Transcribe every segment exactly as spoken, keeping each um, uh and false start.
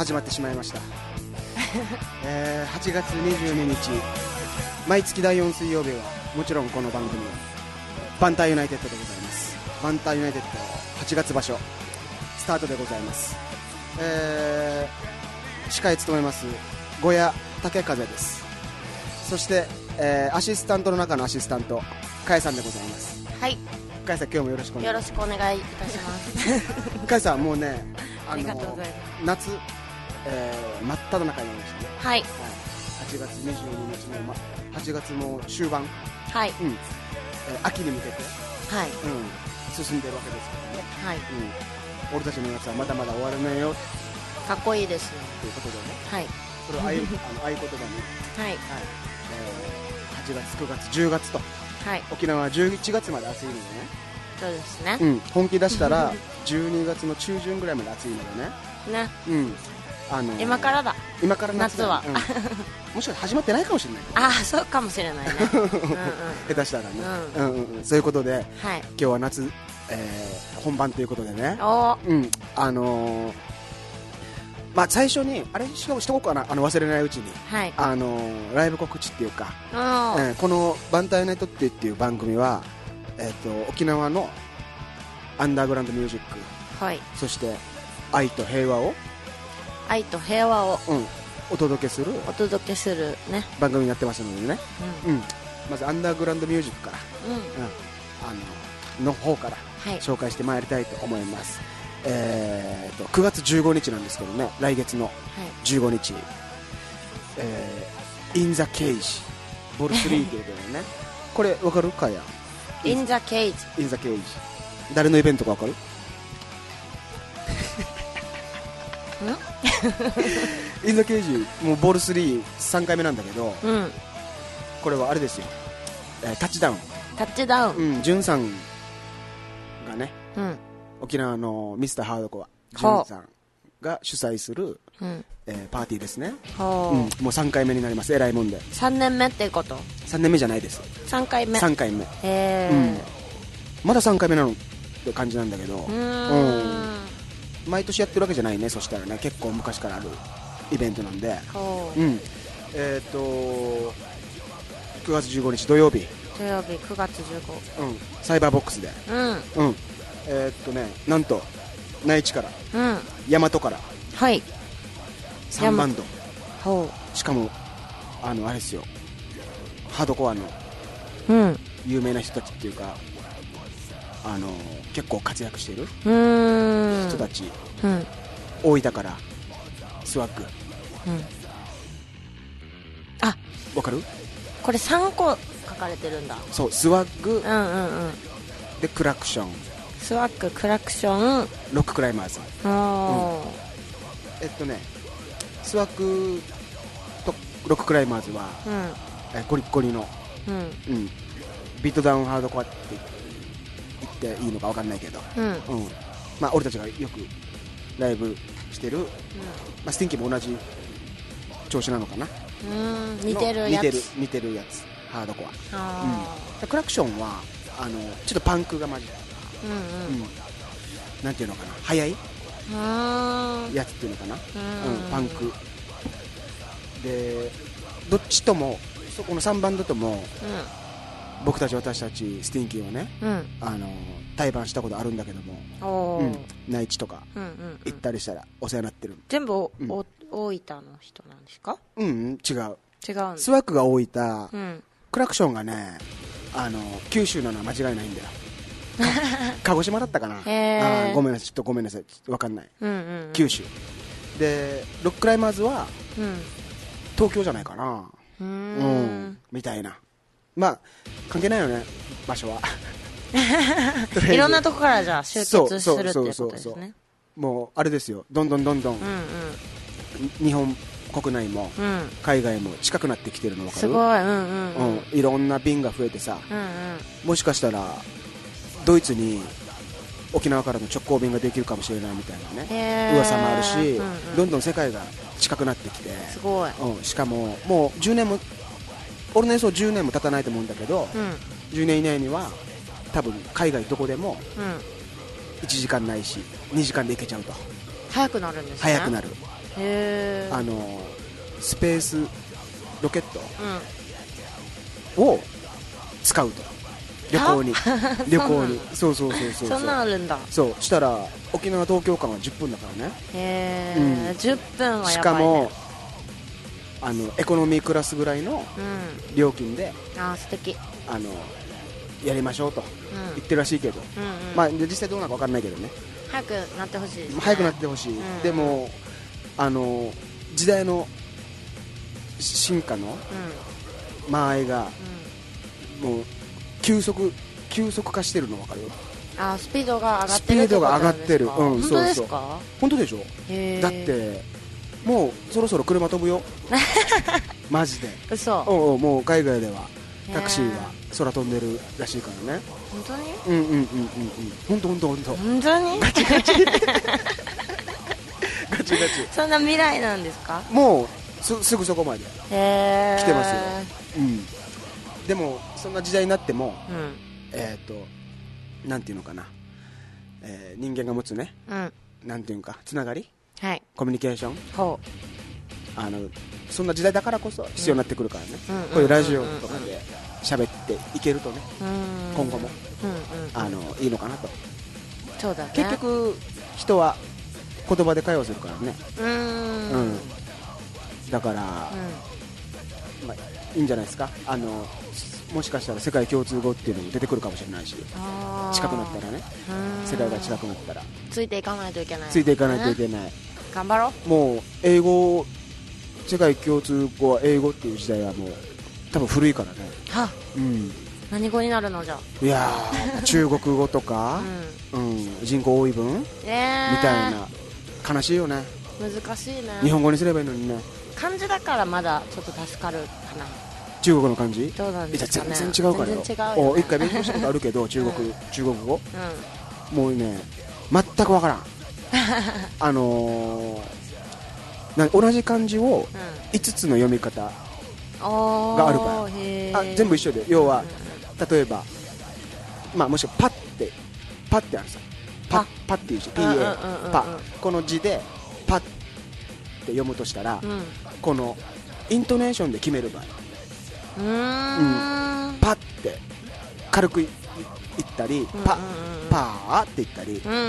始まってしまいました、えー、はちがつにじゅうににち毎月だいよん水曜日はもちろんこの番組バンターユナイテッドでございます。バンターユナイテッドはちがつ場所スタートでございます、えー、司会務めます小谷竹風です。そして、えー、アシスタントの中のアシスタントかえさんでございます。 はい、 かえさん今日もよろしくお願いします。 よろしくお願いいたしますかえさんもうねありがとうございます。夏、えー、真っ只中になりましたね。 はい、 はい、はちがつにじゅうににちの、ま、はちがつも終盤、 はい、 うん、えー、秋に向けて、 はい、 うん、進んでるわけですけどね、 はい、 うん、俺たちの夏はまだまだ終わらないよかっこいいですねということでね、 はい、 それをあいあの合言葉に、 はい、 はい、えー、はちがつくがつじゅうがつと、 はい、 沖縄はじゅういちがつまで暑いのでね、 そうですね、 うん、本気出したらじゅうにがつの中旬ぐらいまで暑いのでね、 ね、 うん、あのー、 今からだ、 今から夏だ、 夏は、 うん、もしかしたら始まってないかもしれないああ、そうかもしれないねうん、うん、 下手したらね、 うんうんうんうん、そういうことで、 はい、 今日は夏、えー、本番ということでね、 おうん、あのー、まあ、最初にあれしとこうかな、あの忘れないうちに、 はい、 あのー、ライブ告知っていうか、 おー、 えー、このバンターユナイトっていう番組は、えー、と沖縄のアンダーグラウンドミュージック、 はい、 そして愛と平和を、 愛と平和を、 うん、お届けするお届けするね、 番組になってますのでね、 うん、 うん、まずアンダーグラウンドミュージックから、 うん、 うん、あのの方からはい、 紹介してまいりたいと思います。えー、とくがつじゅうごにちなんですけどね、来月のはい、 じゅうごにち、えー、In the Cage ボルスリーということでねこれ分かるかや In the Cage In the Cage 誰のイベントか分かるIn the Cage もうボールスリーさんかいめなんだけど、 うん、 これはあれですよ、えー、タッチダウン、 タッチダウン、 うん、ジュンさんがね、 うん、 沖縄のミスターハードコアジはあュンさんが主催する、 うん、 えー、パーティーですね、 ほう、 うん、もうさんかいめになります。えらいもんでさんねんめってことさんねんめじゃないです、 さんかいめ、 さんかいめ、 へー、 うん、まださんかいめなのって感じなんだけど、 うーん、 毎年やってるわけじゃないね。そしたらね結構昔からあるイベントなんで、 ほう、 うん、えっ、ー、とくがつじゅうごにち土曜日、 土曜日くがつじゅうご、 うん、サイバーボックスで、 うん、 うん、えっ、ー、とねなんと内地から、 うん、 大和からはい、 さんバンド、 ほしかもあのあれですよ、ハードコアのう、うん、 有名な人たちっていうか、あの結構活躍しているうーん、 人たち、 うん、 大分からスワッグ、 うん、あ、 わかる？ これさんこ書かれてるんだ。 そう、スワッグうんうんうん、 でクラクション、 スワッグ、クラクション、 ロッククライマーズ、 おー、 えっとねスワッグとロッククライマーズは、 うん、 えゴリッゴリの、 うん、 うん、ビートダウンハードコアって言っていいのか分かんないけど、 うん、 うん、まあ、俺たちがよくライブしてる、まあ、スティンキーも同じ調子なのかな、 うん、似てるやつ、 似てる似てるやつ、ハードコア、 あうん、でクラクションはあのちょっとパンクが混じった、 ー、うんうん、 うん、なんていうのかな、速いあー、 やつっていうのかな、 うんうん、パンクで、どっちともそこのさんバンドとも僕たち私たちスティンキーはね、 うん、うん、 あの対バンしたことあるんだけども、 おー、 うん、内地とかうんうんうん、 行ったりしたらお世話になってる。 全部お、 うん、 お大分の人なんですか？ うん、うん、違う、 違うんだ。 スワックが大分、 うん、 クラクションがね、あの九州なのは間違いないんだよ鹿児島だったかな、 へー、 あ、ごめんなさい、ちょっとごめんなさい、ちょっと分かんない、 うんうんうん、 九州で、ロッククライマーズはうん、 東京じゃないかな、 うーん、 うん、みたいな、まあ関係ないよね場所はいろんなとこからじゃあ集結するっていうことですね。 もうあれですよ、どんどんどんどん、 うんうん、 日本国内もうん、 海外も近くなってきてるの分かる？ すごい、うんうんうん、 うん、いろんな便が増えてさ、 うんうん、 もしかしたらドイツに沖縄からの直行便ができるかもしれないみたいなね噂もあるし、 うんうん、 どんどん世界が近くなってきて、 すごい、 うん、しかももうじゅうねんも、俺の予想じゅうねんも経たないと思うんだけど、 うん、 じゅうねん以内には多分海外どこでもうん、 いちじかんないしにじかんで行けちゃうと、 早くなるんですね。 早くなる、 へー。 あのスペースロケットを使うと、旅行に旅行にそうそうそうそう、 そんなあるんだ。 そうしたら沖縄東京間はじゅっぷんだからね。 へー、うん、じゅっぷんはやばいね。 しかもあのエコノミークラスぐらいの料金で、 うん、あー素敵。 あのやりましょうと言ってるらしいけど、うんうんうん、まあ、実際どうなるか分からないけどね。 早くなってほしいですね。 早くなってほしい、うん、でもあの時代の進化の間合いが、うん、もう急速急速化してるの分かるよ。 あ、スピードが上がってる。 スピードが上がってる、うん、 本当ですか？ 本当でしょ。 へー。 だってもうそろそろ車飛ぶよマジで。 嘘。 おうおう、もう海外ではタクシーが空飛んでるらしいからね。 本当に？ うんうんうんうんうん。本当本当本当。 本当に？ ガチガチガチガチ。 そんな未来なんですか？ もう す, すぐそこまでへ来てますよ。うん。でもそんな時代になっても、 うん、 えっ、ー、となんていうのかな、えー、人間が持つね、 うん、 なんていうかつながり、 はい、 コミュニケーション、 ほう、 あのそんな時代だからこそ必要になってくるからね、うん、こういうラジオとかで喋っていけるとね、うん、今後も、うんうん、あのいいのかなと。 そうだね。 結局人は言葉で会話するからね。 うん、うん、 だから、うん、まあ、いいんじゃないですか。あのもしかしたら世界共通語っていうのも出てくるかもしれないし、近くなったらね、世界が近くなったらついていかないといけない、ね、 ついていかないといけない。 頑張ろう。 もう英語、世界共通語は英語っていう時代はもう多分古いからね。 は、うん、何語になるのじゃ。 いや中国語とか、うんうん、人口多い分、えー、みたいな。悲しいよね。 難しいね。 日本語にすればいいのにね。 漢字だからまだちょっと助かるかな。 中国の漢字？ どうなんですかね。 全然違うからよ。 全然違うよね。 一回勉強したことあるけど中国、うん、中国語、うん、もうね全くわからんあのー、な同じ漢字をいつつの読み方があるから、うん、あ全部一緒で、要は、うん、例えば、まあ、もしくはパッてパッてあるさ、パッパッていう字、 ピーエー パ、この字でパッて読むとしたら、うん、このイントネーションで決める場合、うーん、うん、パッて軽く言ったり、パッパーって言ったり、うんうんうん、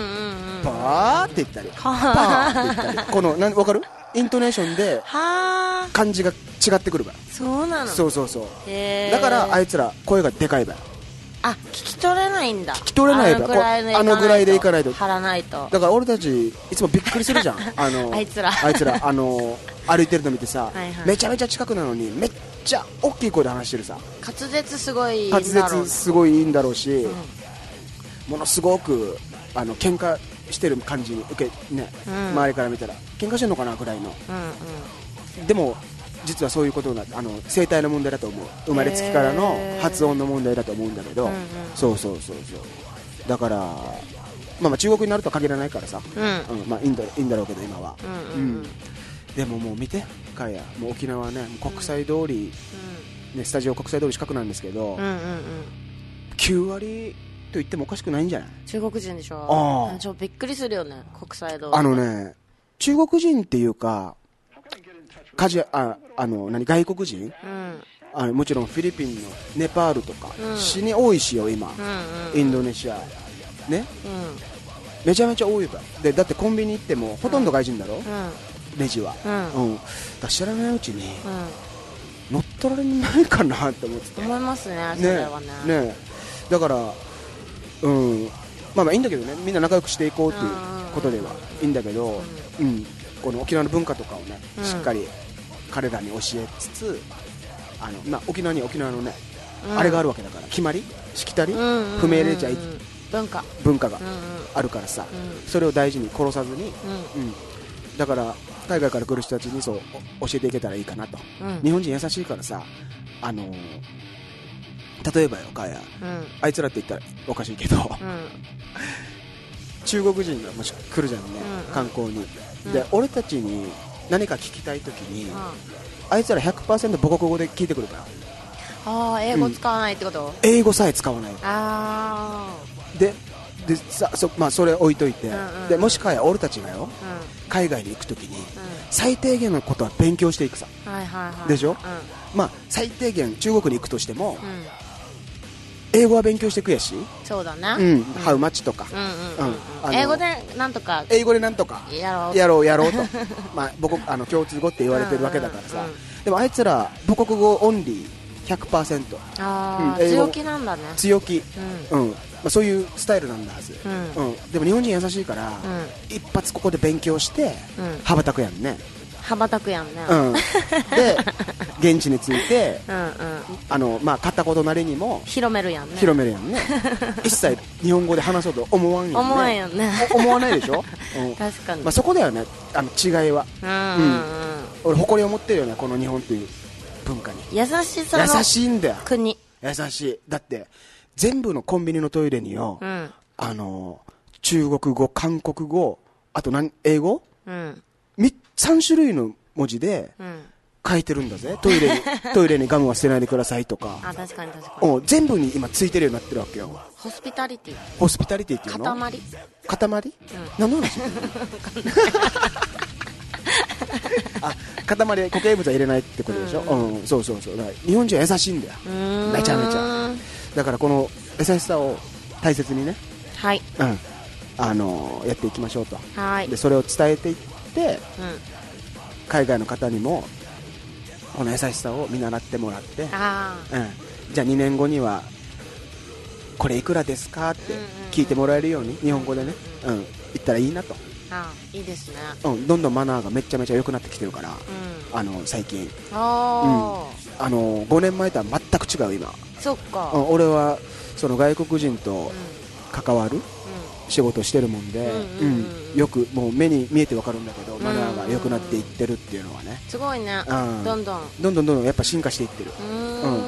パーって言ったり、パーって言ったり、このなん分かる？イントネーションで漢字が違ってくるから。 そうなの？ そうそうそう。だからあいつら声がでかい場合、 あ、聞き取れないんだ。 聞き取れない場合、あのぐらいでいかないと、 張らないと。 だから俺たちいつもびっくりするじゃんあのあいつらあいつらあの歩いてるの見てさ、はいはい、めちゃめちゃ近くなのにめっちゃ大きい声で話してるさ。 滑舌すごいいいんだろう、ね、 滑舌すごいいいんだろうし、うん、ものすごくあの喧嘩してる感じに受け、ね、うん、周りから見たら喧嘩してんのかなぐらいの、うんうん、でも実はそういうことがあの声帯の問題だと思う。生まれつきからの発音の問題だと思うんだけど、うんうん、そうそうそうそう。だから、まあ、まあ中国になるとは限らないからさ、うんうん、まあ、いいんだ、いいんだろうけど今は、うんうんうん、でももう見てかや、もう沖縄はね国際通り、うんね、スタジオ国際通り近くなんですけど、うんうんうん、きゅうわりと言ってもおかしくないんじゃない？ 中国人でしょ。あちょびっくりするよね、国際通り。 あのね、中国人っていうかカジああの何外国人、うん、あのもちろんフィリピンのネパールとか、うん、死に多いしよ今、うんうん、インドネシアね、うん、めちゃめちゃ多いわ。でだってコンビニ行ってもほとんど外人だろ、うん、レジは、うんうん、だ知らないうちに、うん、乗っ取られないかなって思ってた。 思いますね、それはね。 ねねだから、うん、まあまあいいんだけどね、みんな仲良くしていこうっていうことではいいんだけど、うん、うん、この沖縄の文化とかをね、うん、しっかり彼らに教えつつ、あの、まあ、沖縄に沖縄のね、うん、あれがあるわけだから、決まりしきたり、うんうんうん、不命令じゃい文化文化があるからさ、うん、それを大事に殺さずに、うんうん、だから海外から来る人たちにそう教えていけたらいいかなと、うん、日本人優しいからさ、あのー、例えばよかや、うん、あいつらって言ったらおかしいけど、うん、中国人がもし来るじゃんね、うん、観光に、うん、で俺たちに何か聞きたいときに、うん、あいつら ひゃくパーセント 母国語で聞いてくるから。 あー、英語使わないってこと、うん、 英語さえ使わない。 あででさ そ,、まあ、それ置いといて、うんうん、でもしかや俺たちがよ、うん、海外に行くときに、うん、 最低限のことは勉強していくさ、 はいはいはい、 でしょ、 うん、 まあ最低限中国に行くとしても、 うん、 英語は勉強していくやし、 そうだね、 うん、ハウマッチとか、 うんうんうん、英語でなんとか英語でなんとかやろうやろうやろうとまあ母国あの共通語って言われてるわけだからさ、うんうんうん、でもあいつら母国語オンリー ひゃくパーセント、 あ、うん、強気なんだね、 強気、うん、うん、まあ、そういうスタイルなんだはず、うんうん、でも日本人優しいから、うん、一発ここで勉強して、うん、羽ばたくやんね、 羽ばたくやんね、 うん、で現地についてうん、うん、あの、まあ、片言なりにも広めるやんね、 広めるやんね一切日本語で話そうと思わんよね、 思わんよね思わないでしょ、うん、 確かに、 まあ、そこだよね、あの違いは、うんうんうん、俺誇りを持ってるよね、この日本っていう文化に。 優しさの優しいんだよ、 国、 優しい。だって全部のコンビニのトイレによ、うん、あの中国語、韓国語、あと何英語、うん、さん種類の文字で書いてるんだぜ、トイレにトイレにガムは捨てないでくださいとか、 あ、確かに確かに、 全部に今ついてるようになってるわけよ。 ホスピタリティ、 ホスピタリティっていうの、 塊塊、うん、何の話あ、塊、固形物は入れないってことでしょ、うんうん、そうそうそう、だから日本人は優しいんだよ、めちゃめちゃ。だからこの優しさを大切にね、 はい、 うん、あのー、やっていきましょうと。 はい、 でそれを伝えていって、うん、海外の方にもこの優しさを見習ってもらって、あ、うん、じゃあにねんごにはこれいくらですかって聞いてもらえるように日本語でね、うん、言ったらいいなと。 あ、いいですね、 うん、どんどんマナーがめちゃめちゃ良くなってきてるから、うん、あの最近、 あ、 うん、あのごねんまえとは全く違う今。 そっか、 うん、俺はその外国人と関わる仕事してるもんで、うん、よくもう目に見えてわかるんだけど、マナーが良くなっていってるっていうのはね、 すごいね、うん、どんどんどんどんどんどんやっぱ進化していってる。うん、うん、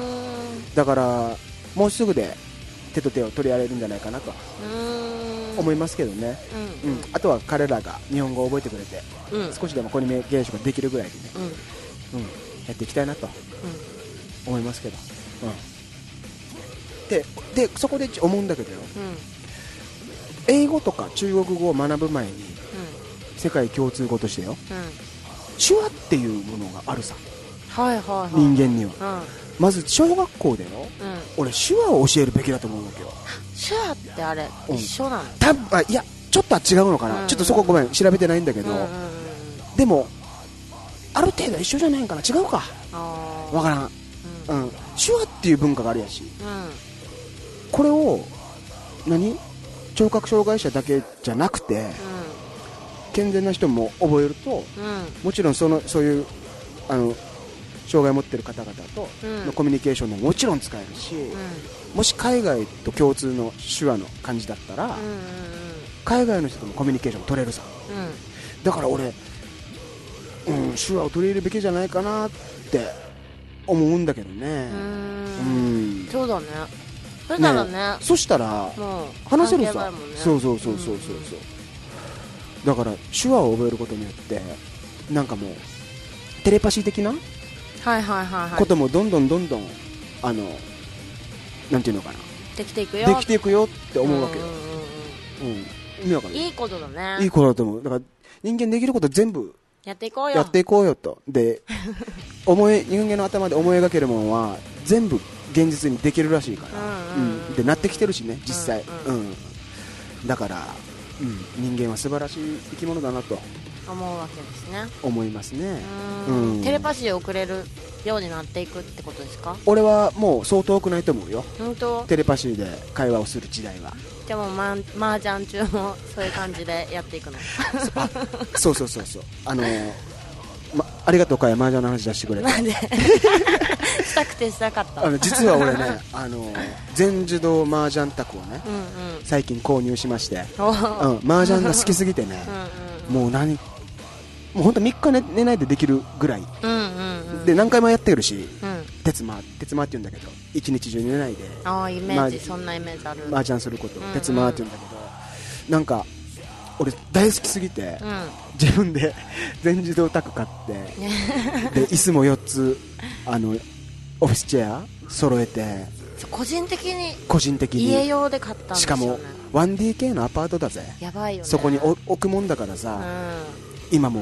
だからもうすぐで手と手を取り合えるんじゃないかなと思いますけどね、うんうん、あとは彼らが日本語を覚えてくれて、うん、少しでもコミュニケーションができるぐらいでね、うんうん、やっていきたいなと思いますけど、うん、で, でそこで思うんだけどよ、うん、英語とか中国語を学ぶ前に、うん、世界共通語としてよ、うん、手話っていうものがあるさ、 はいはいはい、 人間には、うん、まず小学校でよ、うん、俺手話を教えるべきだと思うわけよ。 手話ってあれ、うん、一緒なの？ たあいやちょっとは違うのかな、うん、ちょっとそこごめん調べてないんだけど、うんうんうん、でもある程度一緒じゃないんかな、違うかわからん、うんうん、手話っていう文化があるやし、うん、これを何聴覚障害者だけじゃなくて、うん、健全な人も覚えると、うん、もちろんそのそういうあの障害を持っている方々とのコミュニケーションももちろん使えるし、うん、もし海外と共通の手話の感じだったら、うんうんうん、海外の人ともコミュニケーションも取れるさ、うん、だから俺、うん、手話を取り入れるべきじゃないかなって思うんだけどね。うーん、 うん、そうだね。そしたらね、ね、 そしたら話せるさ、ね、そうそうそうそうそうそう、だから手話を覚えることによってなんかもうテレパシー的なはいはいはいはい、 こともどんどんどんどんあのなんていうのかな、 できていくよできていくよって思うわけよ。うんうんうん、うん、意味わかる？ いいことだね。 いいことだと思う。だから人間できること全部やっていこうよ。 やっていこうよと。で思い人間の頭で思い描けるものは全部現実にできるらしいから、うんうんうん、でなってきてるしね実際、うんうんうん、だから、うん、人間は素晴らしい生き物だなと思うわけですね。 思いますね。 うん、うん、テレパシーを送れるようになっていくってことですか？ 俺はもうそう遠くないと思うよ。 本当？テレパシーで会話をする時代は。 じゃあもうマー、マージャン中もそういう感じでやっていくの？ あ、そうそうそうそう、あのーま、ありがとうかやマージャンの話出してくれて。 なんでしたくてしたかった。 あの実は俺ね、あのー、全自動マージャン卓をね、うんうん、最近購入しまして、うん、マージャンが好きすぎてねうん、うん、もう何もう本当みっか 寝, 寝ないでできるぐらい、うんうんうん、で何回もやってるし、うん、鉄マ鉄マって言うんだけど一日中寝ないで、 あイメージ、そんなイメージある。 マージャンすること、うんうん、鉄マって言うんだけど、なんか俺大好きすぎて、うん、自分で全自動卓買ってで椅子もよっつあのオフィスチェア揃えて個人的に個人的に家用で買ったんですよね。 しかも ワンディーケー のアパートだぜ。 やばいよね。 そこに置くもんだからさ、うん、今も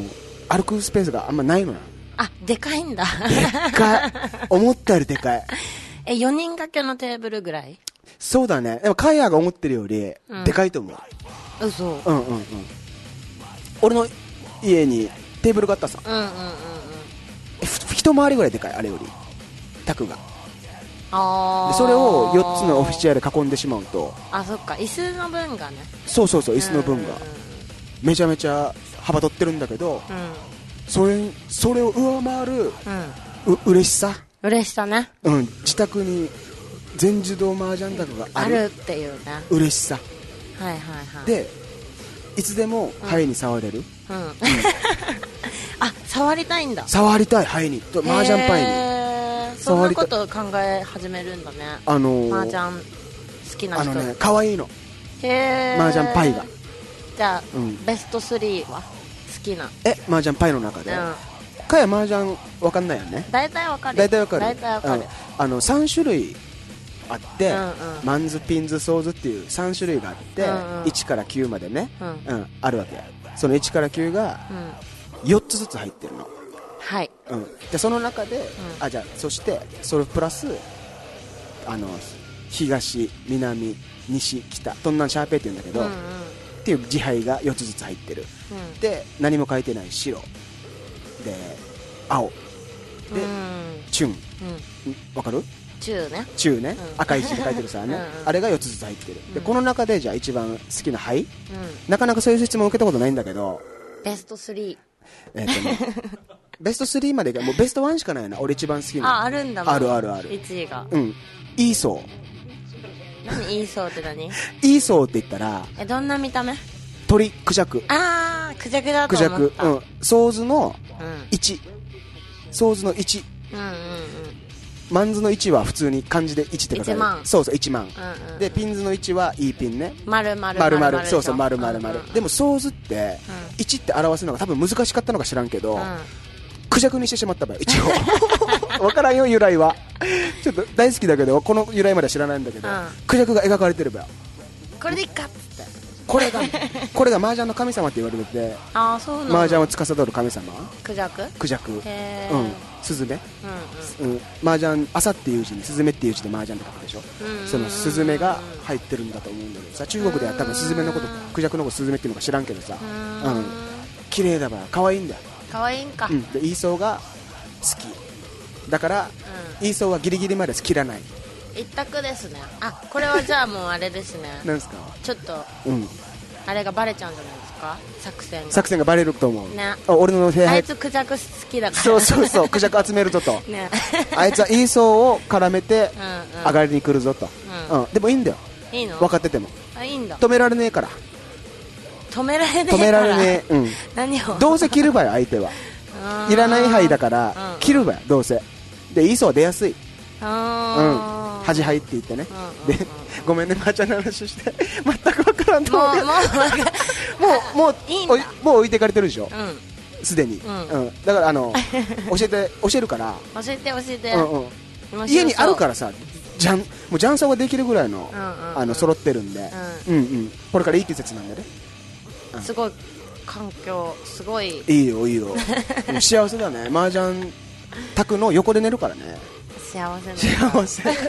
歩くスペースがあんまないのよ。 あ、でかいんだ。 でかい。思ったよりでかい。 え、よにん掛けのテーブルぐらい？ そうだね。でもカヤが思ってるよりでかいと思う。 うん、嘘。 うんうんうん。俺の家にテーブルがあったさ。 うんうんうんうん。 え、一回りぐらいでかい、あれより。タクが。 あでそれをよっつのオフィシャルで囲んでしまうと、 あ、そっか、椅子の分がね。 そうそうそう、椅子の分がめちゃめちゃ幅取ってるんだけど、 うん、 それそれを上回る、 うん、 う嬉しさ、 嬉しさね、 うん、自宅に全自動麻雀卓があるあるっていうね、 嬉しさはいはいはい。 で、いつでもハエに触れる、 うん、うん、あ、触りたいんだ。 触りたい、ハエにと麻雀パイに。 そんなことを考え始めるんだね。 あのー、 麻雀好きな人。 あのね、可愛いの。 へー。 麻雀パイが。 じゃあ、 うん、 ベストスリーは好きな。 え、麻雀パイの中で。うん、かや麻雀わかんないよね。 大体わかる。 大体わかる。 大体わかる。うん、 あのさん種類あって、うんうん、マンズピンズソーズっていうさん種類があって、うんうん、いちからきゅうまでね、うんうん、あるわけ。そのいちからきゅうがよっつずつ入ってるの。 はい、 うん、でその中で、うん、あ、じゃあそしてそれプラスあの東、南、西、北、そんなんシャーペーって言うんだけど、うんうん、っていう字牌がよっつずつ入ってる、うん、で何も書いてない白で青で、うん、チュン、うん、わかる？ チューね、 チューね、うん、赤い字で書いてるさねうん、うん、あれがよっつずつ入ってる、うん、でこの中でじゃあ一番好きな牌、うん、なかなかそういう質問を受けたことないんだけど、 ベストスリー、 えーとねベストスリーまでがもうベストワンしかないな、俺一番好きな。 あ、あるんだもん。 あるあるある。 いちいが。 うん。イーソー。何イーソーって何？ イーソーって言ったら、 え、どんな見た目？ 鳥、クジャク。 あー、クジャクだと思った。 クジャク。うん。ソーズのいち。うん、ソーズのいち。うんうんうん。マンズのいちは普通に漢字でいちって書かれる。いちまん。そうそう、いちまん。うんうん、で、ピンズのいちはいいピンね。 丸丸丸丸。そうそう、丸丸丸。でも、ソーズって、いちって表すのが多分難しかったのか知らんけど、うん、クジャクにしてしまった場合、一応分からんよ、由来は。ちょっと大好きだけどこの由来までは知らないんだけど、うん、クジャクが描かれてる場合、 これでいっかっつって、 これがこれが麻雀の神様って言われてて、 あ、そうなんだ。 麻雀を司る神様、 クジャククジャク、 へー、うん、スズメ、うんうんうん、麻雀、朝っていう字にスズメっていう字で麻雀って書くでしょ、うん、そのスズメが入ってるんだと思うんだけどさ、中国では多分スズメのことクジャクのことスズメっていうのか知らんけどさ、うん、綺麗だば可愛いんだよ。 可愛いんか、 うん、でイーソーが好きだから、うん、イーソーはギリギリまで切らない。 一択ですね。あ、これはじゃあもうあれですね。 なんですか？ ちょっと、 うん、 あれがバレちゃうんじゃないですか、作戦が。 作戦がバレると思う、 ね、 俺の部屋あいつクジャク好きだから。 そうそうそう、クジャク集めるぞと、ね、あいつはイーソーを絡めて上がりに来るぞと、うんうん、でもいいんだよ、 いいの？ 分かってても。 あ、いいんだ。 止められねえから。 止められねえから。 止められねえ、うん、 何をどうせ切るばよ、相手はいらない牌だから、うんうん、切るばよ、どうせでイーソーは出やすい、あ、うん、端牌って言ってね、うんうんうん、でごめんね、まーちゃんの話して全く分からんと思うけど、もうもういいもうもう置いていかれてるでしょ、すで、うん、に、うんうん、だからあの教えて教えるから教えて教えて、 うんうん、家にあるからさ、じゃんもう雀荘ができるぐらいの、うんうんうん、あの揃ってるんで、うんうん、これからいい季節なんでね、 うん、すごい環境すごいいいよいいよ幸せだね、麻雀卓の横で寝るからね、 幸せだ幸せかや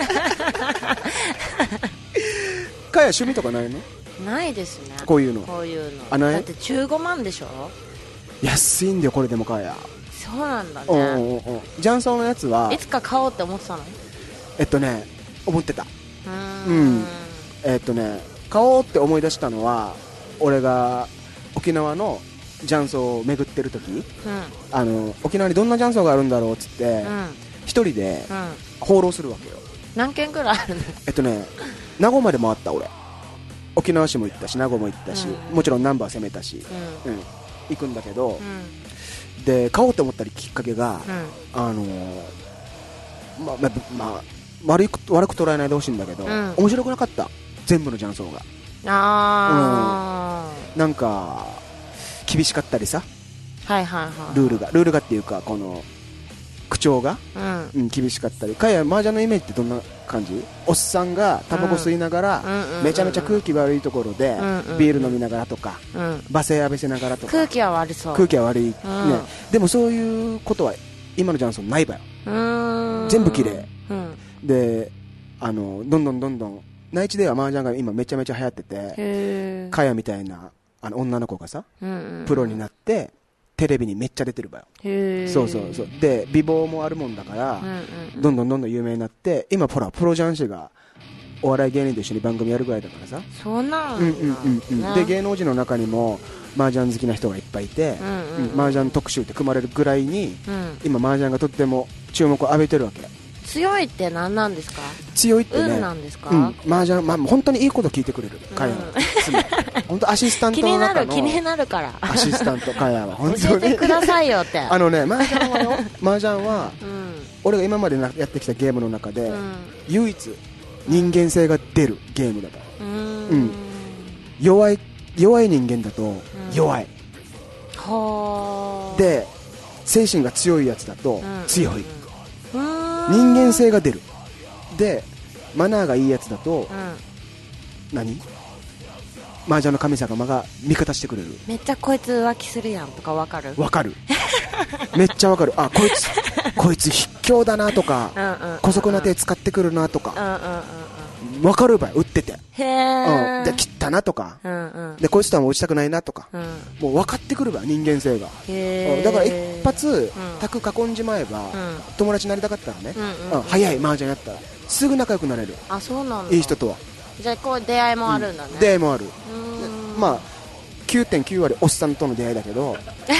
趣味とかないの？ ないですね、 こういうのこういうのあのだってじゅうごまんでしょ、 安いんだよこれでもかや。 そうなんだね。 おうおうおう、雀荘のやつはいつか買おうって思ってたの？ えっとね思ってた。うーん、うん、えっとね買おうって思い出したのは、俺が沖縄の雀荘を巡ってる時、うん、あの沖縄にどんな雀荘があるんだろうっつって、うん、一人で放浪するわけよ。 何軒くらいあるの？ えっとね名護まで回った。俺沖縄市も行ったし名護も行ったし、うん、もちろんナンバー攻めたし、うんうん、行くんだけど、うん、で買おうと思ったりきっかけが、うん、あのー、ままま悪く悪く捉えないでほしいんだけど、うん、面白くなかった、全部の雀荘が。 あ、 うん、なんか厳しかったりさ、 はいはいはい、 ルールがルールがっていうか、この口調が、 うんうん、厳しかったり。かや麻雀のイメージってどんな感じ？おっさんがタバコ吸いながら、うん、めちゃめちゃ空気悪いところで、うんうん、ビール飲みながらとか、うん、罵声浴びせながらとか。 空気は悪そう。 空気は悪い、ね、 うん、 でもそういうことは今のジャンソンないばよ。 うーん、 全部綺麗、 うん、 で、あのどんどんどんどん内地では麻雀が今めちゃめちゃ流行ってて、かやみたいなあの女の子がさ、うんうんうん、プロになってテレビにめっちゃ出てるばよ。 へー、 そうそうそう。で美貌もあるもんだから、うんうんうん、どんどんどんどん有名になって、今ほらプロ雀士がお笑い芸人と一緒に番組やるぐらいだからさ。 そうなんだ、 うんうんうんうん、ね、で芸能人の中にも麻雀好きな人がいっぱいいて、うんうんうん、麻雀特集って組まれるぐらいに、うん、今麻雀がとっても注目を浴びてるわけ。 強いって何なんですか？ 強いってね、 運なんですか？ うん、麻雀、まあ、本当にいいこと聞いてくれる、かやは。本当アシスタントの中の気になる気になるからアシスタントかやは本当に教えてくださいよって。 あのね、麻雀はよ、麻雀は、うん、俺が今までやってきたゲームの中で、うん、唯一人間性が出るゲームだから、うん、うん、弱い弱い人間だと弱い、 うん、 で精神が強いやつだと強い、 うん、 人間性が出る。でマナーがいいやつだと、うん、何麻雀の神様が味方してくれる。 めっちゃこいつ浮気するやんとかわかる？ わかるめっちゃわかる。あ、こいつこいつ卑怯だなとか、姑息な手使ってくるなとか、うんうんうんうん、わかるばい、打ってて。 へー、 うん、で切ったなとか、 うんうん、 でこいつとはもう打ちたくないなとか、うん、もう分かってくるば、人間性が。 へー、 だから一発卓囲んじまえば、うん、友達になりたかったらね、うんうんうん、早い麻雀やったらすぐ仲良くなれる。 あ、そうなんだ。 いい人とは。 じゃあこう出会いもあるんだね、 うん、出会いもある。まあ きゅうてんきゅう 割おっさんとの出会いだけど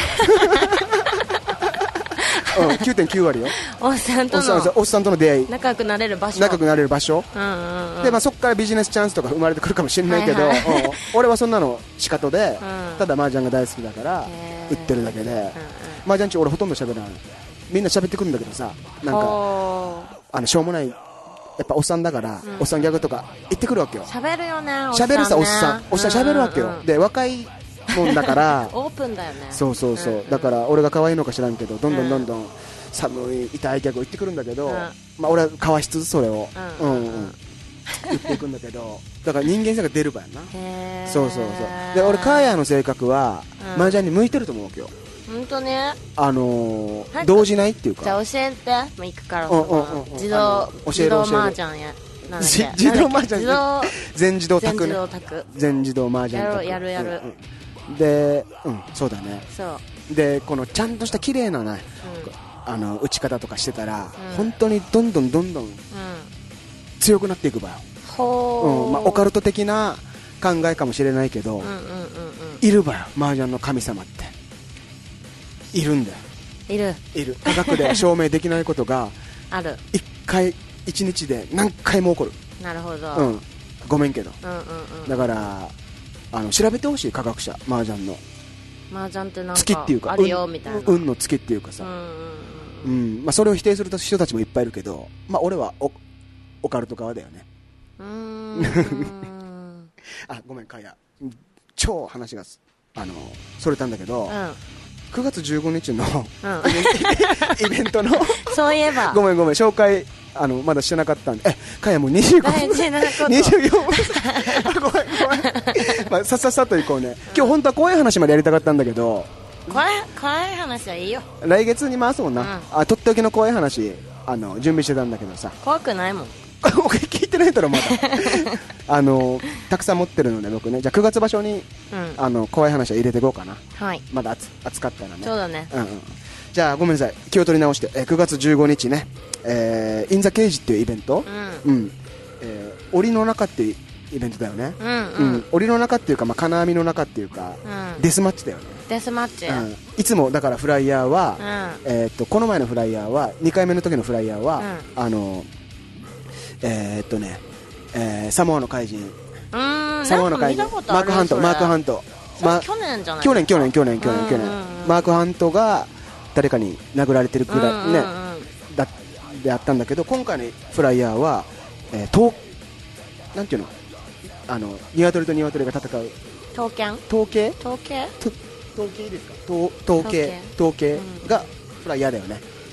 うん、きゅうてんきゅう 割よ。 おっさんとのおっさんとの出会い、 仲良くなれる場所、 仲良くなれる場所、 うんうんうん、 で、まあ、そこからビジネスチャンスとか生まれてくるかもしれないけど、はいはい、俺はそんなの仕方で、うん、ただ麻雀が大好きだから売ってるだけで、うんうん、麻雀中俺ほとんど喋らない。みんな喋ってくるんだけどさ、なんかあのしょうもないやっぱおっさんだから、うん、おっさんギャグとか言ってくるわけよ。 喋るよね、 喋るさ、おっさんおっさん喋るわけよ、うんうんうん、で若いもんだからオープンだよね。 そうそうそう、うんうん、だから俺が可愛いのか知らんけど、どんどんどんどん寒い痛いギャグ言ってくるんだけど、うん、まあ、俺はかわしつつそれを、うんうんうん、言っていくんだけど、だから人間性が出るばやな。 へー、 そうそうそう。で俺カーヤの性格は、うん、麻雀に向いてると思うわけよ。 本当ね、 あのー、動じないっていうか。 じゃあ教えて、もう行くから、うんうんうん、自動自動麻雀やなん自動麻雀、全自動卓ね、全自動麻雀卓やるやるやる、 うんうん、で、うん、そうだね。 そうでこのちゃんとした綺麗なね、うん、あの打ち方とかしてたら、うん、本当にどんどんどんどん強くなっていくばよ、 うん、 うん、まあ、オカルト的な考えかもしれないけど、うんうんうんうん、いるばよ、麻雀の神様っているんだよ。 いるいる。科学では証明できないことがある。 一回一日で何回も起こる。 なるほど、 うん、ごめんけど、 うんうんうん、 だからあの調べてほしい、科学者。麻雀の麻雀ってなんか月っていうかあるよみたいな、 運の月っていうかさ、うんうんうん、まあ、それを否定する人たちもいっぱいいるけど、まあ、俺は オ, オカルト側だよね。 うーんあ、ごめん、かや超話があのそれたんだけど、うん、くがつじゅうごにちの、うん、イベントのそういえばごめんごめん、紹介あのまだしてなかったんで、え、かやもうにじゅうごふんにじゅうよんふんごめんごめん、まあ、さっさっさっと行こうね、うん、今日本当は怖い話までやりたかったんだけど、 怖い怖い話はいいよ、 来月に回そうな、うん、あ、とっておきの怖い話あの準備してたんだけどさ。 怖くないもん僕聞いてないだろまだあのたくさん持ってるので僕ね、じゃあくがつ場所に、うん、あの怖い話は入れていこうかな、 はい、 まだ暑暑かったらね。 そうだね、 うんうん、じゃあごめんなさい、気を取り直して、えー、くがつじゅうごにちね、えー、インザケージっていうイベント、うんうん、えー、檻の中っていうイベントだよね、うんうんうん、檻の中っていうか、まあ、金網の中っていうか、うん、デスマッチだよね。 デスマッチ、うん、 いつもだからフライヤーは、うん、えー、っとこの前のフライヤーはにかいめの時のフライヤーは、うん、あのえー、っとね、えー、サモアの怪人、 うーん、 サモアの怪人、マークハント、マークハント、 ま、去年じゃない去年去年去年去年去年、マークハントが誰かに殴られてるくらい、うんうんうん、ね、だであったんだけど、今回のフライヤーは、えー、となんていうの、あの鶏と鶏が戦う刀剣統計統計統計ですか、統計統計がフライヤーだよね。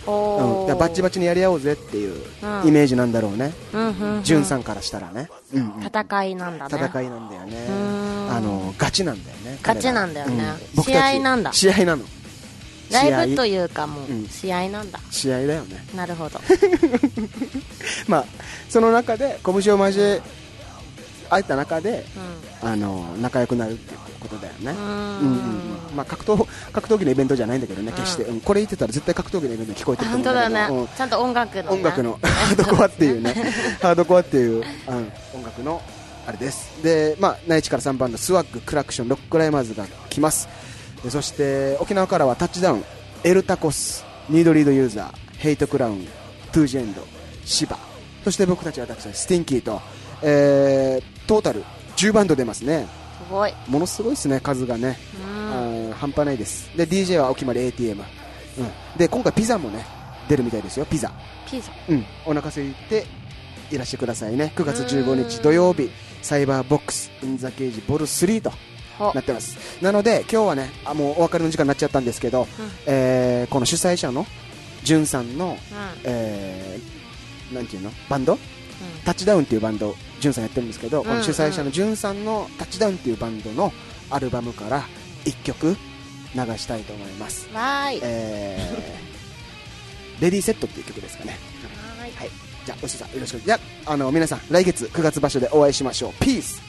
うん、だバッチバチにやり合おうぜっていうイメージなんだろうね、じゅんさんからしたらね、うんうん、 戦いなんだね、 戦いなんだよね、あのガチなんだよね、 ガチなんだよね、 うん、 試合なんだ、 試合なの、 ライブというかもう試合なんだ、 うん、試合だよね、 なるほどまあその中で拳を交え合った中で、うん、あの仲良くなるっていうことだよね、うんうんうん、まあ、格闘格闘技のイベントじゃないんだけどね、決して、うん、これ言ってたら絶対格闘技のイベントに聞こえてると思うんだけど、 本当だね、うん、ちゃんと音楽の、ね、 音楽のハードコアっていうねハードコアっていう、うん、音楽のあれです。で、まあ、内地からさんばんのスワッグ、クラクション、ロッククライマーズが来ます。でそして沖縄からはタッチダウン、エルタコス、ニードリードユーザー、ヘイトクラウン、トゥージェンド、シバ、そして僕たち私スティンキーと、えー、トータルじゅうバンド出ますね。 すごい、 ものすごいですね、数がね、うん、半端ないです。で ディージェー は青木まで エーティーエム、うん、で今回ピザもね出るみたいですよ。ピザピザ、 うん、お腹空いていらしてくださいね。くがつじゅうごにち土曜日、サイバーボックスインザケージボルスリーとなってます。なので今日はね、あもうお別れの時間になっちゃったんですけど、うん、えー、この主催者のジュンさんの、うん、えー、なんていうのバンド、うん、タッチダウンっていうバンドジュンさんやってるんですけど、うんうん、この主催者のジュンさんのタッチダウンっていうバンドのアルバムからいっきょく流したいと思います。 わーい、 えー、レディーセットっていう曲ですかね。はい、はい、じゃあおしさんよろしく。じゃあ、あの皆さん来月くがつ場所でお会いしましょう。ピース。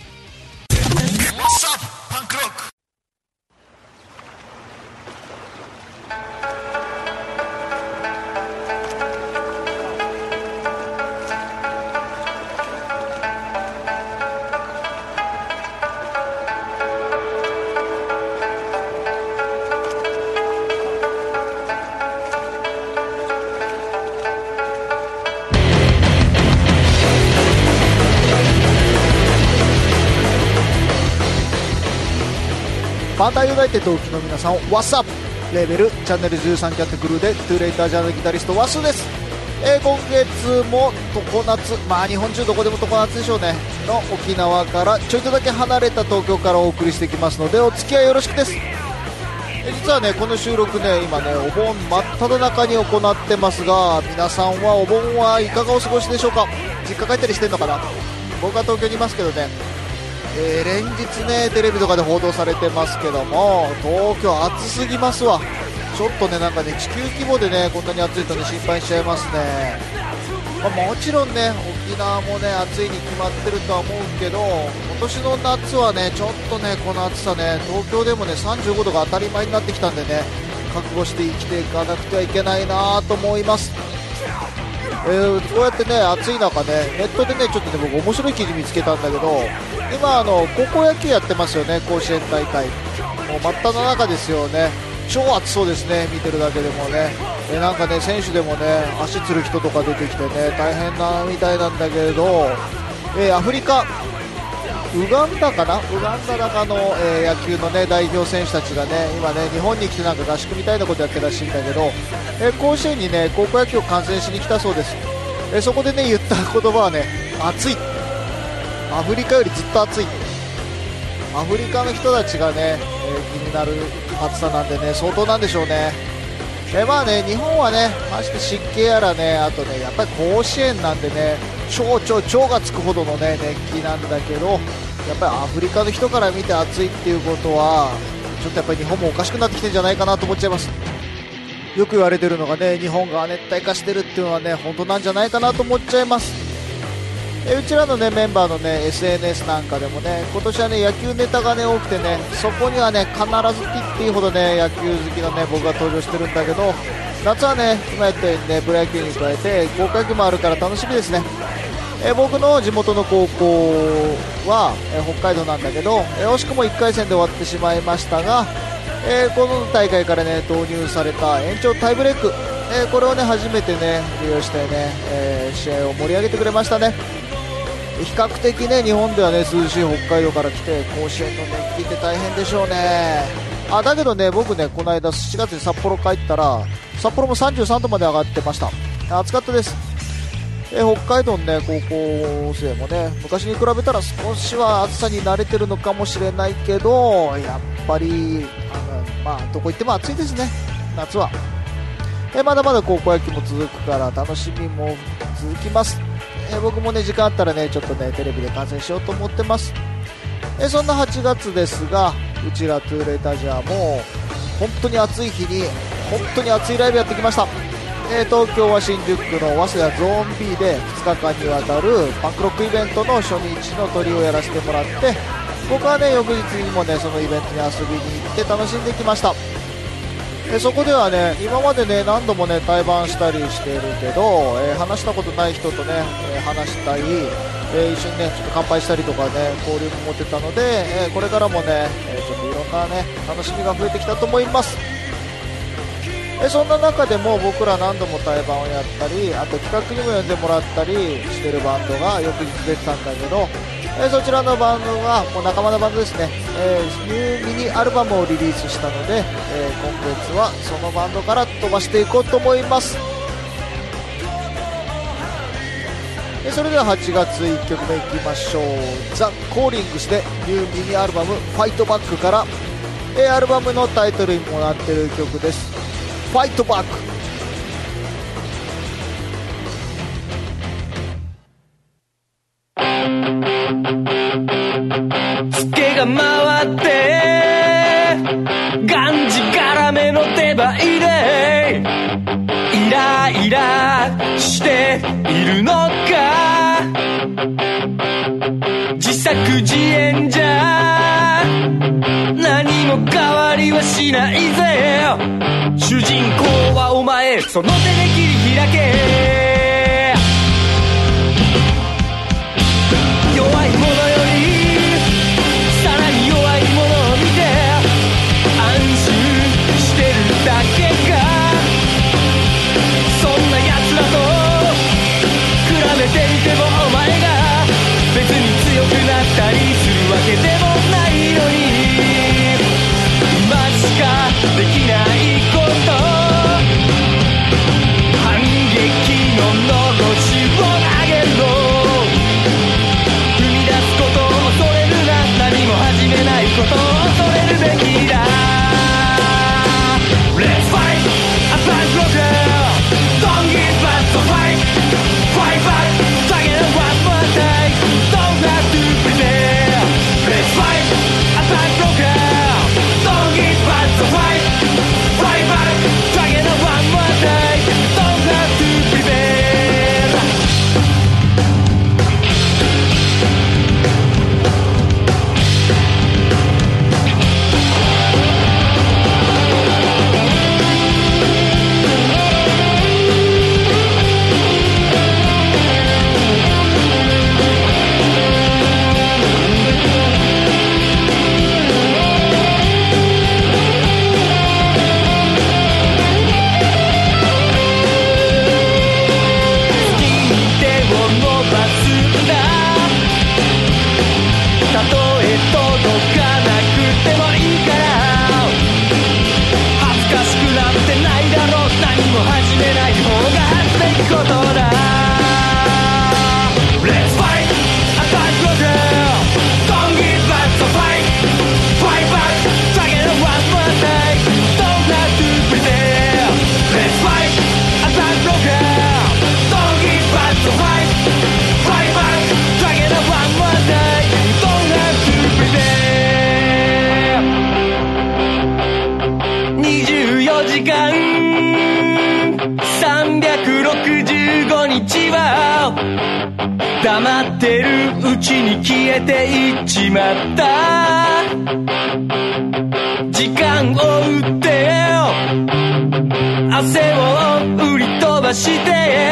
バンダーユナイテッド沖の皆さん、ワッサップレーベルチャンネルじゅうさんキャットクルーでトゥーレイタージャーナルギタリストワスです。えー、今月も常夏、まあ日本中どこでも常夏でしょうねの沖縄からちょいとだけ離れた東京からお送りしてきますのでお付き合いよろしくです。えー、実はねこの収録ね今ねお盆真っ只中に行ってますが、皆さんはお盆はいかがお過ごしでしょうか。実家帰ったりしてんのかな。僕は東京にいますけどね、えー、連日ねテレビとかで報道されてますけども、東京暑すぎますわ。ちょっとねなんかね地球規模でねこんなに暑いとね心配しちゃいますね。まあ、もちろんね沖縄もね暑いに決まってるとは思うけど、今年の夏はねちょっとねこの暑さね東京でもねさんじゅうごどが当たり前になってきたんでね、覚悟して生きていかなくてはいけないなと思います。えー、こうやってね暑い中ねネットでねちょっとね僕面白い記事見つけたんだけど、今あの高校野球やってますよね、甲子園大会もう真っ只中ですよね。超暑そうですね、見てるだけでもね。えなんかね選手でもね足つる人とか出てきてね大変なみたいなんだけれど、えー、アフリカウガンダかなウガンダ中の、えー、野球のね代表選手たちがね今ね日本に来てなんか合宿みたいなことやってるらしいんだけど、えー、甲子園にね高校野球を観戦しに来たそうです。えー、そこでね言った言葉はね暑い、アフリカよりずっと暑い。アフリカの人たちがね、えー、気になる暑さなんでね相当なんでしょうね。えー、まあね日本はねまして湿気やらね、あとねやっぱり甲子園なんでね超超超がつくほどのね熱気なんだけど、やっぱりアフリカの人から見て暑いっていうことはちょっとやっぱり日本もおかしくなってきてるんじゃないかなと思っちゃいます。よく言われてるのがね日本が熱帯化してるっていうのはね本当なんじゃないかなと思っちゃいます。えうちらの、ね、メンバーの、ね、エスエヌエス なんかでもね今年は、ね、野球ネタが、ね、多くてね、そこには、ね、必ずって言っていいほど、ね、野球好きの、ね、僕が登場してるんだけど、夏は、ね、今言ったように、ね、プロ野球に加えて高校野球もあるから楽しみですね。え僕の地元の高校は、え北海道なんだけど、え惜しくもいっかい戦で終わってしまいましたが、えこの大会から、ね、導入された延長タイブレーク、えこれを、ね、初めて、ね、利用してね、えー、試合を盛り上げてくれましたね。比較的ね日本ではね涼しい北海道から来て甲子園の熱気って大変でしょうね。あだけどね僕ねこの間しちがつに札幌帰ったら札幌もさんじゅうさんどまで上がってました。暑かったです。え北海道のね高校生もね昔に比べたら少しは暑さに慣れてるのかもしれないけど、やっぱりあの、まあ、どこ行っても暑いですね夏は。 えー、まだまだ高校野球も続くから楽しみも続きます。えー、僕もね時間あったらねちょっとねテレビで観戦しようと思ってます。えー、そんなはちがつですが、うちらトゥーレイタジアも本当に暑い日に本当に熱いライブやってきました。えー、東京は新宿区の早稲田ゾーン B でふつかかんにわたるパンクロックイベントの初日のトリをやらせてもらって、僕はね翌日にもねそのイベントに遊びに行って楽しんできました。えー、そこではね今までね何度もね対バンしたりしてるけど、えー、話したことない人とね、えー、話したり、えー、一緒にねちょっと乾杯したりとかね交流も持ってたので、えー、これからもね、えー、ちょっといろんなね楽しみが増えてきたと思います。えそんな中でも僕ら何度も対バンをやったり、あと企画にも呼んでもらったりしてるバンドが翌日出てたんだけど、えそちらのバンドがもう仲間のバンドですね、えー、ニューミニアルバムをリリースしたので、えー、今月はそのバンドから飛ばしていこうと思います。えそれでははちがついっきょくめいきましょう。ザ・コーリングスでニューミニアルバムファイトバックから、えー、アルバムのタイトルにもなっている曲です。ファイトバック。 ツケが回ってがんじがらめの手羽入れイライラしているのか、自作自演じゃ何も変わりはしないぜ。主人公はお前、その手で切り開け。弱い者よりさらに弱い者を見て安心してるだけか。そんな奴らと比べてみてもお前が別に強くなったりするわけでもないのに、今しかできないこと反撃ののろしを上げろ。踏み出すことを恐れるな、何も始めないことを恐れるべきだ。 Let's fight a bad broker Don't give us a fight Fight back Try it one more time Don't have to prepare Let's fight a bad broker Don't give us a fight Fight back Try it one more time Don't have to prepare黙ってるうちに消えていっちまった。時間を打って汗を売り飛ばして、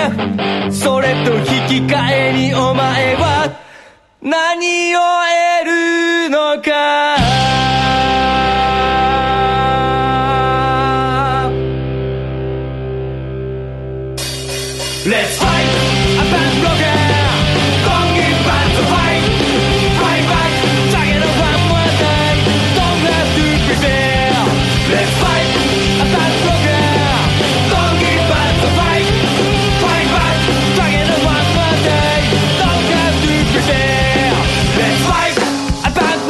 それと引き換えにお前は何を得るのか。Let's fight a bad broker Don't give back the fight Fight back Try it one more time Don't have to prepare Let's fight a bad broker Don't give back the fight Fight back Try it one more time Don't have to prepare Let's fight a bad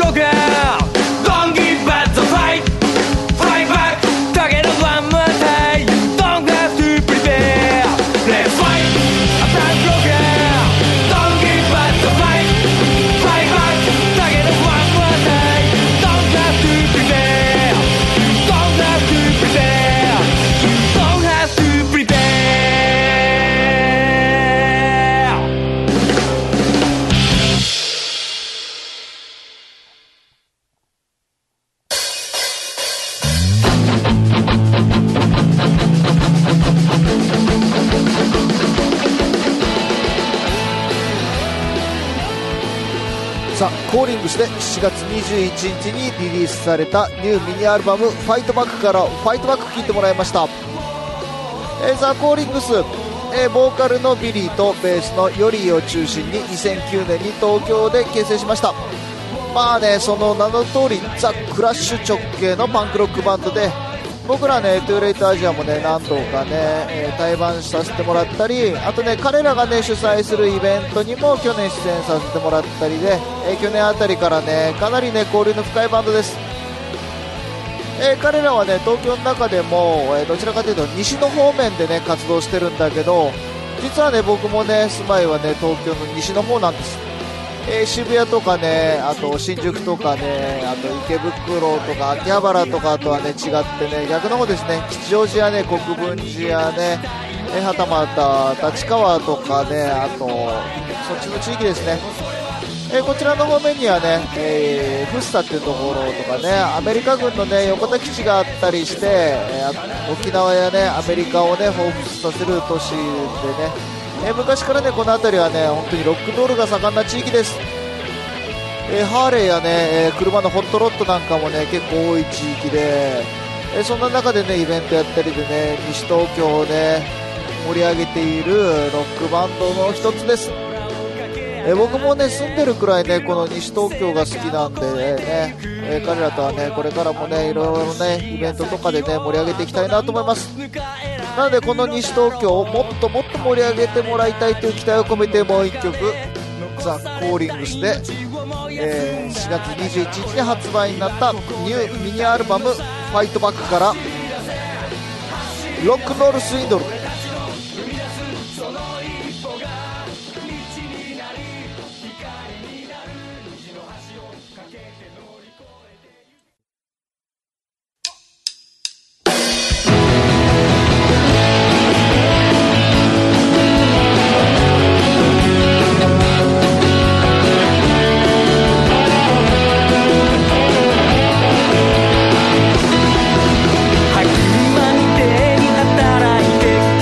コーリングスでしちがつにじゅういちにちにリリースされたニューミニアルバムファイトバックからファイトバック聴いてもらいました。えー、ザ・コーリングス、えー、ボーカルのビリーとベースのヨリーを中心ににせんきゅうねんに東京で結成しました。まあね、その名の通りザ・クラッシュ直系のパンクロックバンドで、僕らねトゥーレイトアジアもね何度かね、えー、対バンさせてもらったり、あとね彼らがね主催するイベントにも去年出演させてもらったりで、えー、去年あたりからねかなりね交流の深いバンドです。えー、彼らはね東京の中でも、えー、どちらかというと西の方面でね活動してるんだけど、実はね僕もね住まいはね東京の西の方なんです。えー、渋谷とかね、あと新宿とかね、あと池袋とか秋葉原とかとはね違ってね、逆の方ですね、吉祥寺やね国分寺やね、えー、はたまた立川とかね、あとそっちの地域ですね。えー、こちらの方面にはね、えー、福生っていうところとかね、アメリカ軍のね横田基地があったりして、えー、沖縄やねアメリカをね彷彿させる都市でね。えー、昔からねこの辺りはね本当にロックンロールが盛んな地域です。えー、ハーレーやね、えー、車のホットロッドなんかもね結構多い地域で、えー、そんな中でねイベントやったりでね西東京をね盛り上げているロックバンドの一つです。えー、僕もね住んでるくらいねこの西東京が好きなんでね、えー、彼らとはねこれからもねいろいろねイベントとかでね盛り上げていきたいなと思います。なのでこの西東京をもっともっと盛り上げてもらいたいという期待を込めて、もういっきょくザ・コーリングスで、えー、しがつにじゅういちにちに発売になったニューミニアルバムファイトバックからロックンロールスインドル。 白馬みてえに働いて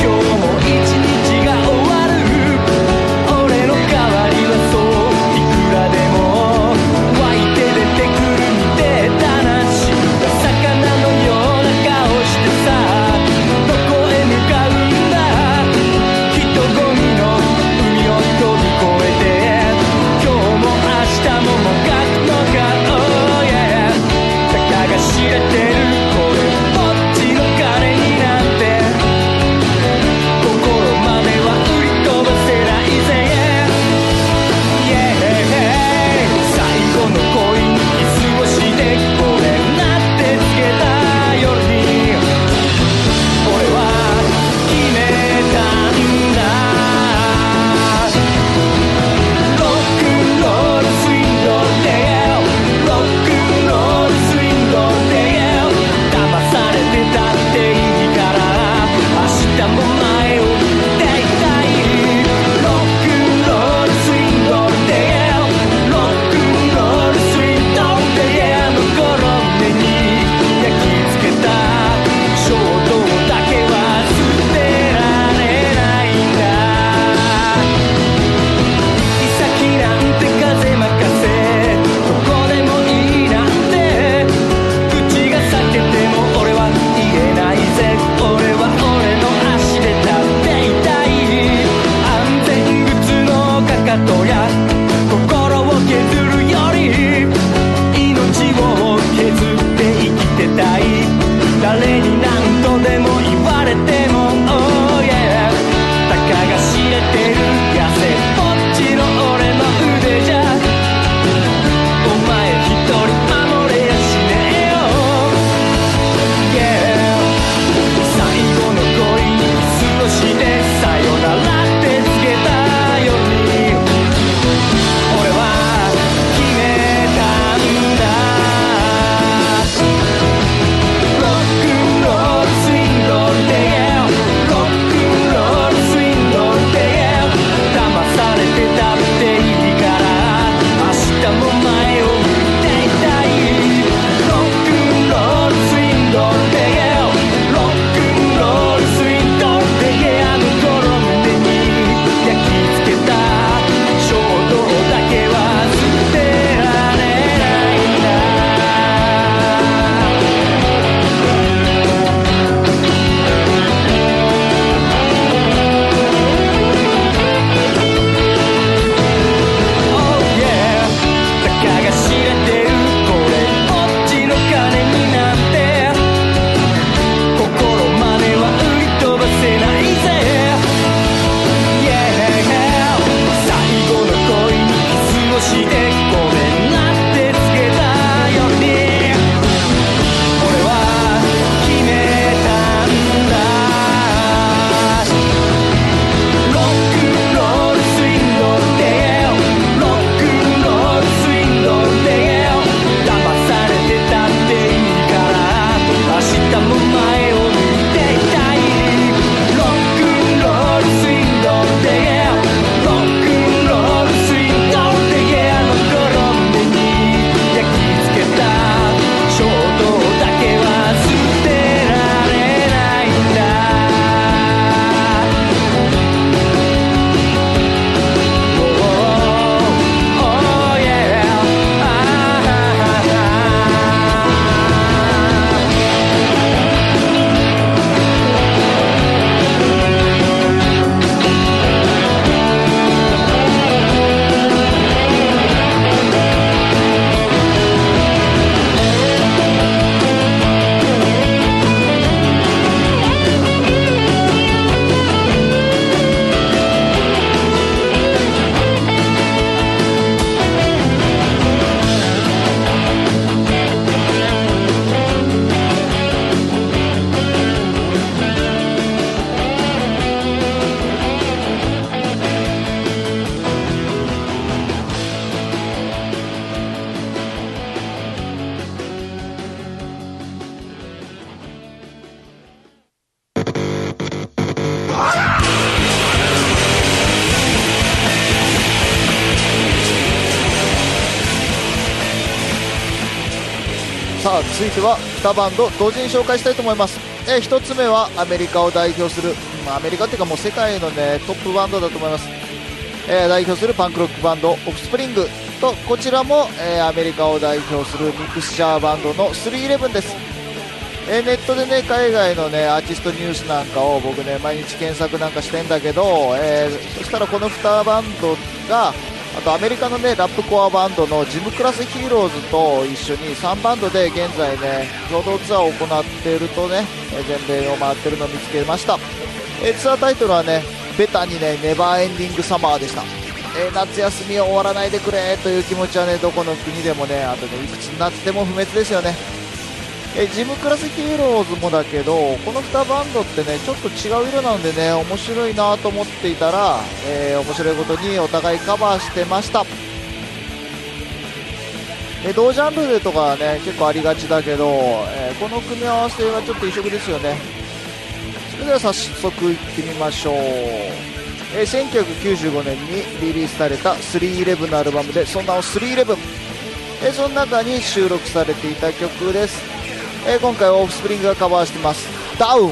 さあ続いてはにバンド同時に紹介したいと思います。えー、ひとつめはアメリカを代表する、まあ、アメリカっていうかもう世界の、ね、トップバンドだと思います。えー、代表するパンクロックバンドオフスプリングと、こちらも、えー、アメリカを代表するミクスチャーバンドのスリーイレブンです。えー、ネットでね海外のねアーティストニュースなんかを僕ね毎日検索なんかしてんだけど、えー、そしたらこのにバンドがあとアメリカのねラップコアバンドのジムクラスヒーローズと一緒にさんバンドで現在ね共同ツアーを行っているとね全米を回っているのを見つけました。えー、ツアータイトルはねベタにねネバーエンディングサマーでした。えー、夏休みを終わらないでくれという気持ちはねどこの国でもねあとねいくつになっても不滅ですよね。えー、ジムクラスヒーローズもだけどこのにバンドってねちょっと違う色なんでね面白いなと思っていたら、えー、面白いことにお互いカバーしてました。えー、同ジャンルでとかはね結構ありがちだけど、えー、この組み合わせはちょっと異色ですよね。それでは早速いってみましょう。えー、せんきゅうひゃくきゅうじゅうごねんにリリースされたスリーイレブンのアルバムでその名をスリーイレブン、えー、その中に収録されていた曲です。えー、今回はオフスプリングがカバーしてます。ダウン。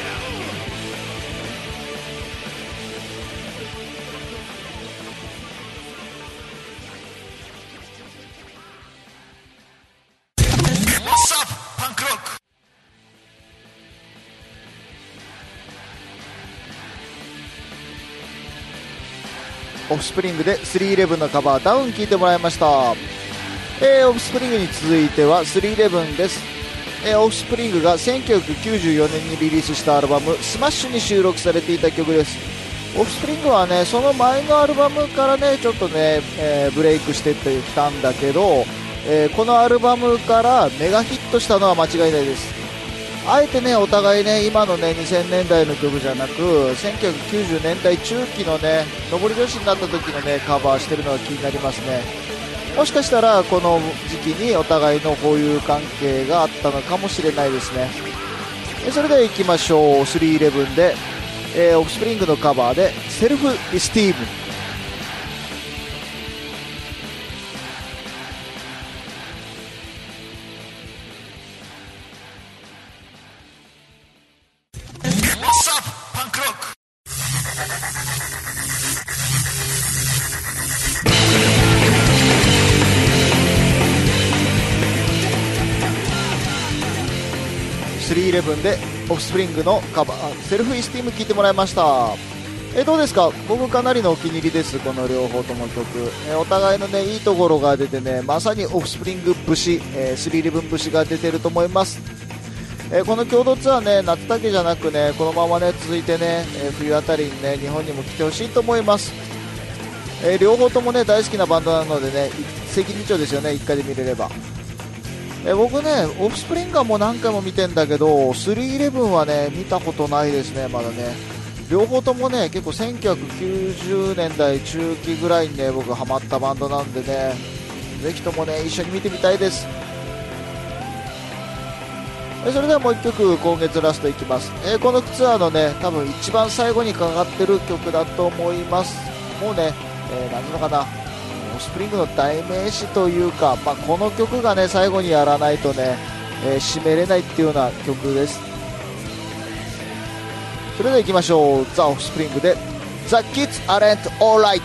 オフスプリングでスリーイレブンのカバーダウン聴いてもらいました。えー、オフスプリングに続いてはスリーイレブンです。えー、オフスプリングがせんきゅうひゃくきゅうじゅうよねんにリリースしたアルバムスマッシュに収録されていた曲です。オフスプリングはねその前のアルバムからねちょっとね、えー、ブレイクしてってきたんだけど、えー、このアルバムからメガヒットしたのは間違いないです。あえてねお互いね今のねにせんねんだいの曲じゃなくせんきゅうひゃくきゅうじゅうねんだい中期のね上り女子になった時のねカバーしてるのが気になりますね。もしかしたらこの時期にお互いの交友関係があったのかもしれないですね。それでは行きましょう。スリーイレブンで、えー、オフスプリングのカバーでセルフエスティーム。スリーイレブンでオフスプリングのカバーセルフイスティーム聴いてもらいました。えどうですか。僕かなりのお気に入りです。この両方とも曲、えお互いのねいいところが出てねまさにオフスプリング節、えー、スリーイレブン節が出てると思います。えこの共同ツアーね夏だけじゃなくねこのままね続いてね、え冬あたりにね日本にも来てほしいと思います。え両方ともね大好きなバンドなのでね一石二鳥ですよね。一回で見れれば。え僕ねオフスプリングはもう何回も見てんだけどスリーイレブンはね見たことないですね。まだね両方ともね結構せんきゅうひゃくきゅうじゅうねんだい中期ぐらいにね僕ハマったバンドなんでねぜひともね一緒に見てみたいです。えそれではもういっきょく今月ラストいきます。えこのツアーのね多分一番最後にかかってる曲だと思います。もうね、えー、何ていうのかなスプリングの代名詞というか、まあ、この曲がね最後にやらないとね、えー、締めれないっていうような曲です。それでは行きましょう。ザ・オフスプリングで The Kids Aren't Alright。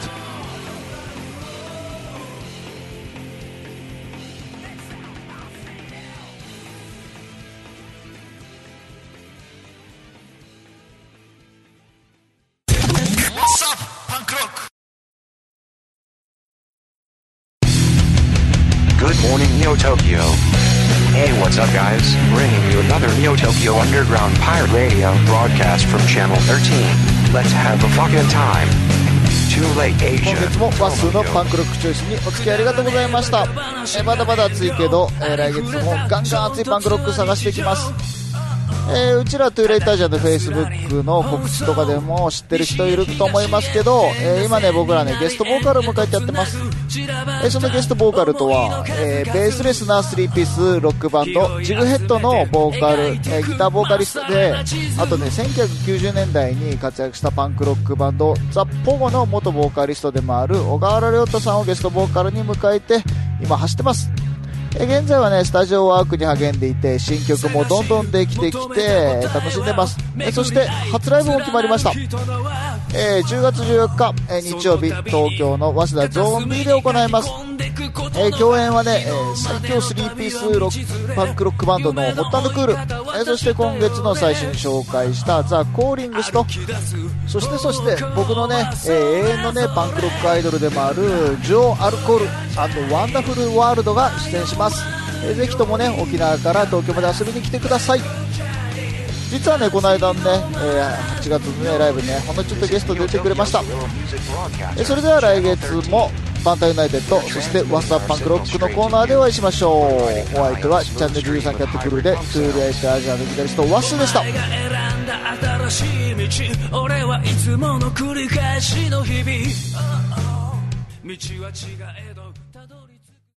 Good morning, Neo Tokyo. Hey, what's up, guys? Bringing you another Neo Tokyo Underground Pirate Radio broadcast from Channel thirteen. Let's have a fucking time. Too late, 今 Asia. 月もワッスーのパンクロックチョイスにお付き合いありがとうございました。えまだまだ暑いけど、えー来月もガンガン熱いパンクロック探していきます。えーうちらトゥーレイタージャーの Facebook の告知とかでも知ってる人いると思いますけど、えー今ね僕らねゲストボーカルを迎えてやってます。えーそのゲストボーカルとは、えーベースレスなスリーピースロックバンドジグヘッドのボーカル、えーギターボーカリストで、あとねせんきゅうひゃくきゅうじゅうねんだいに活躍したパンクロックバンドザ・ポゴの元ボーカリストでもある小川原亮太さんをゲストボーカルに迎えて今走ってます。 え現在はねスタジオワークに励んでいて新曲もどんどんできてきて楽しんでます。えそして初ライブも決まりました。えー、じゅうがつじゅうよっか、えー、日曜日東京の早稲田ゾーン B で行います。えー、共演はね、えー、最強スリーピースロックパンクロックバンドのホット&クール、えー、そして今月の最初に紹介したザ・コーリングスとそしてそして僕のね、えー、永遠のねパンクロックアイドルでもあるジョー・アルコール&ワンダフルワールドが出演します。えー、ぜひともね沖縄から東京まで遊びに来てください。実はねこの間のね、えー、はちがつの、ね、ライブにねほんのちょっとゲスト出てくれました。えー、それでは来月もバンタユナイテッドそしてワッサッパンクロックのコーナーでお会いしましょう。お相手はチャンネルじゅうさんキャットクルーでトゥールエイトアジアのギタリストワッスでした。新しい道俺はいつもの繰り返しの日々道は違えど